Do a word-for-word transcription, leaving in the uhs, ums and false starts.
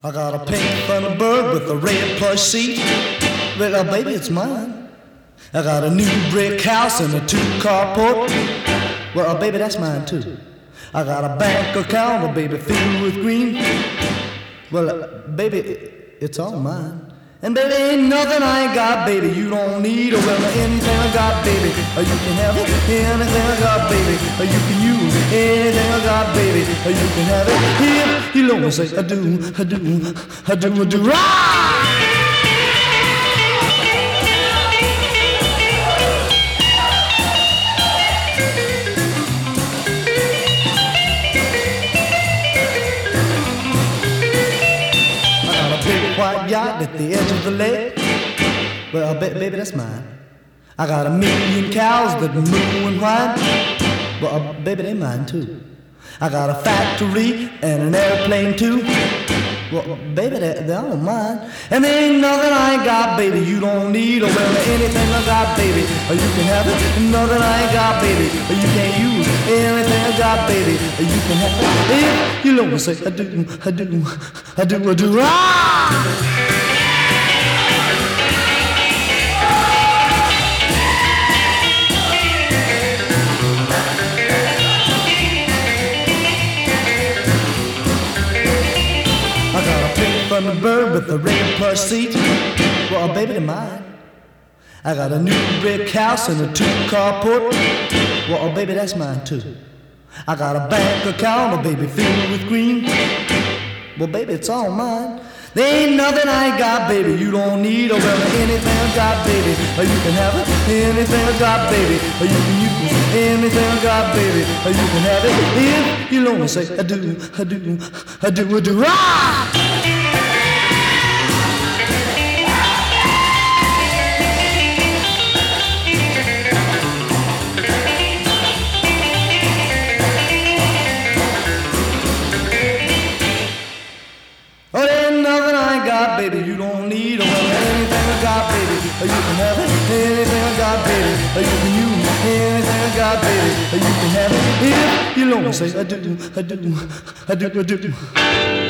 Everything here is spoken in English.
I got a pink Thunderbird with a red plush seat. Well, baby, it's mine. I got a new brick house and a two-car port. Well, baby, that's mine too. I got a bank account, oh, baby, filled with green. Well, uh, baby, it's all mine. And baby, ain't nothing I ain't got, baby. You don't need, oh, well, anything I got, baby. Or you can have it, anything I got, baby. Or you can use anything I got, baby. Or you can have it, if you know me say, I do, I do, I do, I do, right! White yacht at the edge of the lake. Well, ba- baby, that's mine. I got a million cows that moo and whine. Well, uh, baby, they mine too. I got a factory and an airplane too. Well, baby, they, they're all mine. And there ain't nothing I ain't got, baby. You don't need, or well, anything I got, baby. Or you can have it. Nothing I ain't got, baby. Or you can't use anything I got, baby. Or you can have it. If you know me say, I do, I do, I do, I do. Ah! Thunderbird with a red plush seat. Well, baby, they're mine. I got a new brick house and a two-car port. Well, baby, that's mine too. I got a bank account, oh, baby, filled with green. Well, baby, it's all mine. There ain't nothing I ain't got, baby. You don't need, or well, anything I got, baby. Or you can have it, anything I got, baby. Or you can use anything I got, baby. Or you can have it if you know me say, I do, I do, I do, I do. Ah! Oh, there ain't nothing I ain't got, baby. You don't need, or well, anything I got, baby. Or you can have it, anything I got, baby. Or you can use anything I got, baby. Or you can have it if you know me say, I do, I do, I do, I do.